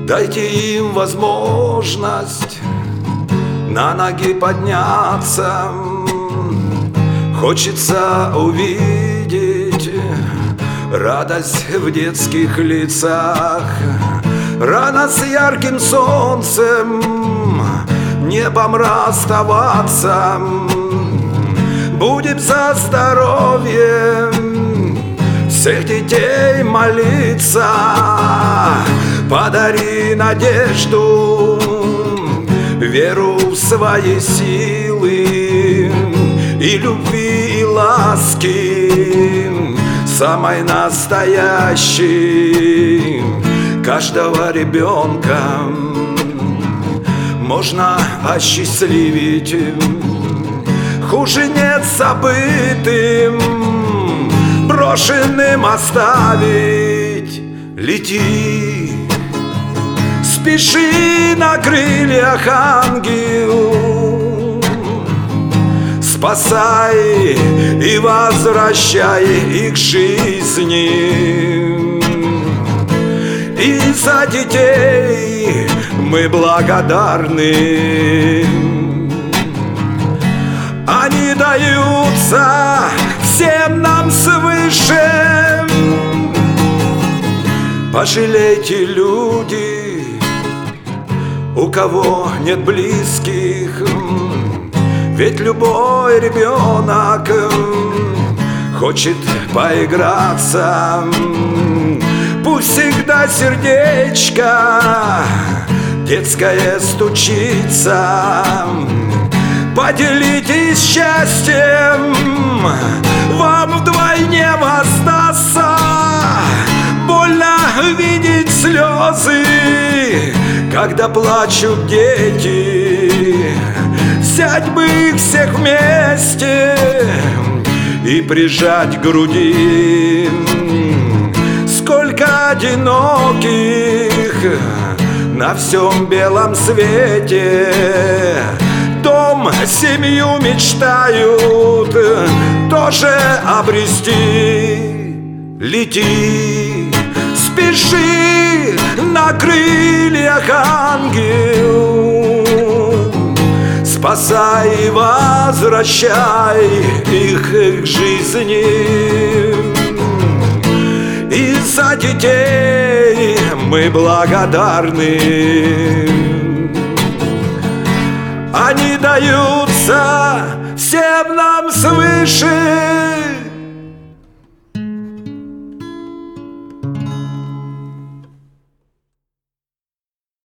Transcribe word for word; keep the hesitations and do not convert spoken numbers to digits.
Дайте им возможность на ноги подняться. Хочется увидеть радость в детских лицах. Рано с ярким солнцем, небом расставаться. Будем за здоровье всех детей молиться. Подари надежду, веру в свои силы и любви, и ласки самой настоящей. Каждого ребенка можно осчастливить, хуже нет забытым, брошенным оставить. Лети, спеши на крыльях, ангел, спасай и возвращай их к жизни. И за детей мы благодарны. Они даются всем нам свыше. Пожалейте, люди, у кого нет близких, ведь любой ребенок хочет поиграться. Пусть всегда сердечко детское стучится. Поделитесь счастьем, вам вдвойне воздастся. Больно видеть слезы, когда плачут дети. Взять бы их всех вместе и прижать к груди. Сколько одиноких на всем белом свете дом, семью мечтают тоже обрести. Лети, спеши на крыльях, ангел, спасай и возвращай их к жизни. И за детей мы благодарны. Они даются всем нам свыше.